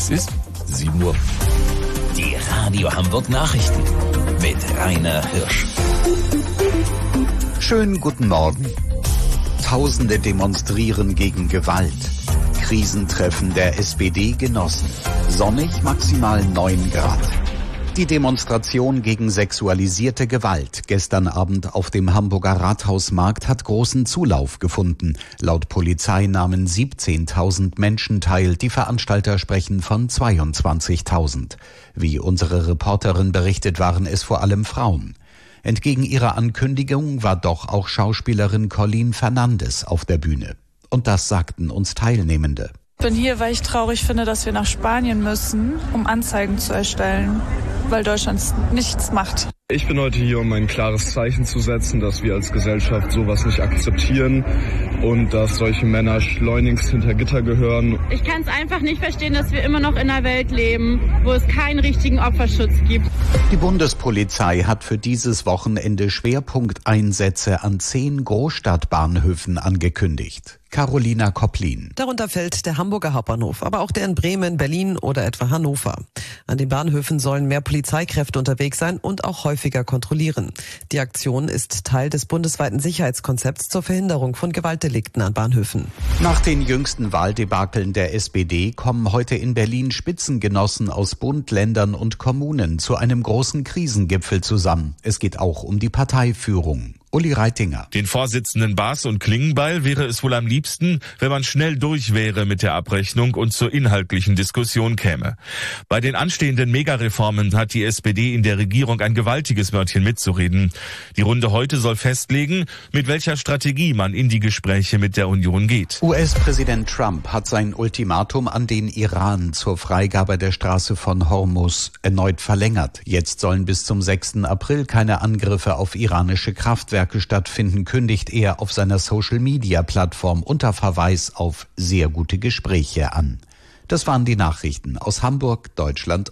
Es ist 7 Uhr. Die Radio Hamburg Nachrichten mit Rainer Hirsch. Schönen guten Morgen. Tausende demonstrieren gegen Gewalt. Krisentreffen der SPD genossen. Sonnig, maximal 9 Grad. Die Demonstration gegen sexualisierte Gewalt gestern Abend auf dem Hamburger Rathausmarkt hat großen Zulauf gefunden. Laut Polizei nahmen 17.000 Menschen teil. Die Veranstalter sprechen von 22.000. Wie unsere Reporterin berichtet, waren es vor allem Frauen. Entgegen ihrer Ankündigung war doch auch Schauspielerin Colleen Fernandes auf der Bühne. Und das sagten uns Teilnehmende. Ich bin hier, weil ich traurig finde, dass wir nach Spanien müssen, um Anzeigen zu erstellen, weil Deutschland nichts macht. Ich bin heute hier, um ein klares Zeichen zu setzen, dass wir als Gesellschaft sowas nicht akzeptieren und dass solche Männer schleunigst hinter Gitter gehören. Ich kann es einfach nicht verstehen, dass wir immer noch in einer Welt leben, wo es keinen richtigen Opferschutz gibt. Die Bundespolizei hat für dieses Wochenende Schwerpunkteinsätze an 10 Großstadtbahnhöfen angekündigt. Carolina Kopplin. Darunter fällt der Hamburger Hauptbahnhof, aber auch der in Bremen, Berlin oder etwa Hannover. An den Bahnhöfen sollen mehr Polizeikräfte unterwegs sein und auch häufiger kontrollieren. Die Aktion ist Teil des bundesweiten Sicherheitskonzepts zur Verhinderung von Gewaltdelikten an Bahnhöfen. Nach den jüngsten Wahldebakeln der SPD kommen heute in Berlin Spitzengenossen aus Bund, Ländern und Kommunen zu einem großen Krisengipfel zusammen. Es geht auch um die Parteiführung. Uli Reitinger. Den Vorsitzenden Baas und Klingenbeil wäre es wohl am liebsten, wenn man schnell durch wäre mit der Abrechnung und zur inhaltlichen Diskussion käme. Bei den anstehenden Megareformen hat die SPD in der Regierung ein gewaltiges Wörtchen mitzureden. Die Runde heute soll festlegen, mit welcher Strategie man in die Gespräche mit der Union geht. US-Präsident Trump hat sein Ultimatum an den Iran zur Freigabe der Straße von Hormuz erneut verlängert. Jetzt sollen bis zum 6. April keine Angriffe auf iranische Kraftwerke stattfinden, kündigt er auf seiner Social-Media-Plattform unter Verweis auf sehr gute Gespräche an. Das waren die Nachrichten aus Hamburg, Deutschland